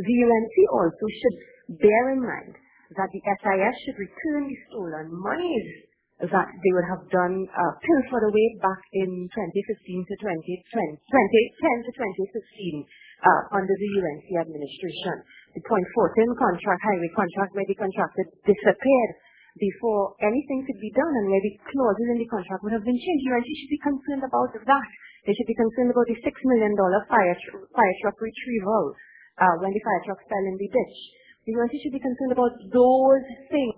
The UNC also should bear in mind that the SIS should return the stolen monies that they would have done pilfered away back in 2015 to 2010 to 2015 under the UNC administration. The Point Fortin contract, highway contract, where the contractor disappeared before anything could be done and where the clauses in the contract would have been changed. UNC should be concerned about that. They should be concerned about the $6 million fire truck retrieval when the fire truck fell in the ditch. The UNC should be concerned about those things.